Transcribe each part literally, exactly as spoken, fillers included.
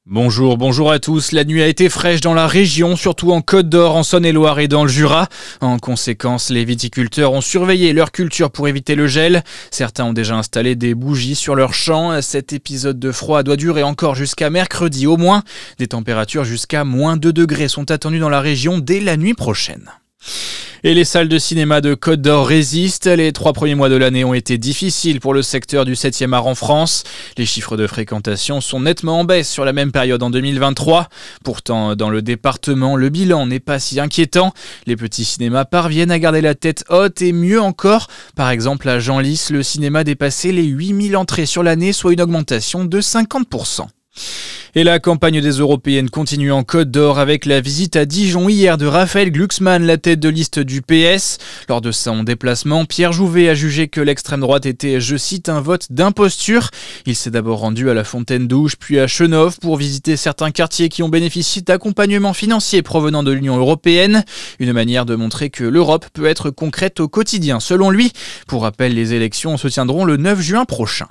Bonjour, bonjour à tous. La nuit a été fraîche dans la région, surtout en Côte d'Or, en Saône-et-Loire et dans le Jura. En conséquence, les viticulteurs ont surveillé leur culture pour éviter le gel. Certains ont déjà installé des bougies sur leurs champs. Cet épisode de froid doit durer encore jusqu'à mercredi au moins. Des températures jusqu'à moins deux degrés sont attendues dans la région dès la nuit prochaine. Et les salles de cinéma de Côte d'Or résistent. Les trois premiers mois de l'année ont été difficiles pour le secteur du septième art en France. Les chiffres de fréquentation sont nettement en baisse sur la même période en deux mille vingt-trois. Pourtant, dans le département, le bilan n'est pas si inquiétant. Les petits cinémas parviennent à garder la tête haute et mieux encore. Par exemple, à Genlis, le cinéma dépassait les huit mille entrées sur l'année, soit une augmentation de cinquante pour cent. Et la campagne des Européennes continue en Côte d'Or avec la visite à Dijon hier de Raphaël Glucksmann, la tête de liste du P S. Lors de son déplacement, Pierre Jouvet a jugé que l'extrême droite était, je cite, un vote d'imposture. Il s'est d'abord rendu à la Fontaine-Douche puis à Chenôve pour visiter certains quartiers qui ont bénéficié d'accompagnement financier provenant de l'Union européenne. Une manière de montrer que l'Europe peut être concrète au quotidien, selon lui. Pour rappel, les élections se tiendront le neuf juin prochain.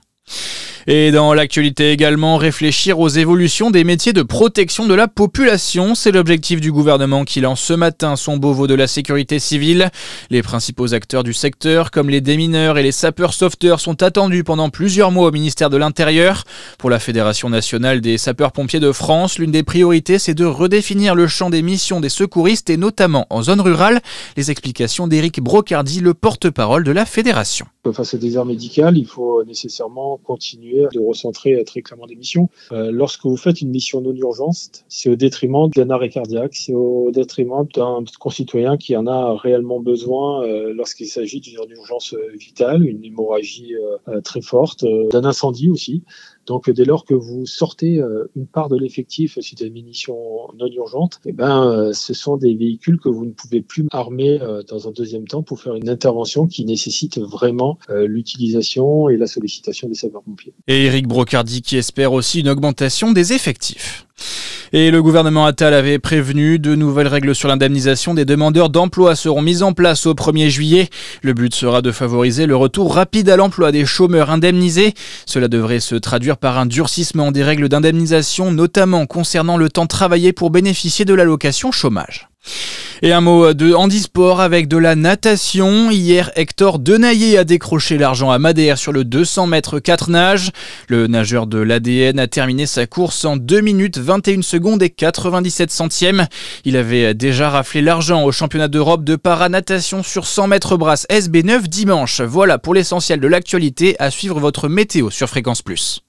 Et dans l'actualité également, réfléchir aux évolutions des métiers de protection de la population. C'est l'objectif du gouvernement qui lance ce matin son Beauvau de la sécurité civile. Les principaux acteurs du secteur, comme les démineurs et les sapeurs-sauveteurs, sont attendus pendant plusieurs mois au ministère de l'Intérieur. Pour la Fédération nationale des sapeurs-pompiers de France, l'une des priorités, c'est de redéfinir le champ des missions des secouristes et notamment en zone rurale. Les explications d'Éric Brocardi, le porte-parole de la Fédération. Face au désert médical, il faut nécessairement continuer de recentrer très clairement des missions. Euh, lorsque vous faites une mission non urgence, c'est au détriment d'un arrêt cardiaque, c'est au détriment d'un concitoyen qui en a réellement besoin euh, lorsqu'il s'agit d'une urgence vitale, une hémorragie euh, très forte, euh, d'un incendie aussi. Donc, dès lors que vous sortez euh, une part de l'effectif suite à une mission non urgente, eh ben, euh, ce sont des véhicules que vous ne pouvez plus armer euh, dans un deuxième temps pour faire une intervention qui nécessite vraiment euh, l'utilisation et la sollicitation des sapeurs-pompiers. Et Éric Brocardi qui espère aussi une augmentation des effectifs. Et le gouvernement Attal avait prévenu, de nouvelles règles sur l'indemnisation des demandeurs d'emploi seront mises en place au premier juillet. Le but sera de favoriser le retour rapide à l'emploi des chômeurs indemnisés. Cela devrait se traduire par un durcissement des règles d'indemnisation, notamment concernant le temps travaillé pour bénéficier de l'allocation chômage. Et un mot de handisport avec de la natation. Hier, Hector Denaillé a décroché l'argent à Madère sur le deux cents mètres quatre nages. Le nageur de l'A D N a terminé sa course en deux minutes vingt et une secondes et quatre-vingt-dix-sept centièmes. Il avait déjà raflé l'argent au championnat d'Europe de paranatation sur cent mètres brasse S B neuf dimanche. Voilà pour l'essentiel de l'actualité. À suivre votre météo sur Fréquence Plus.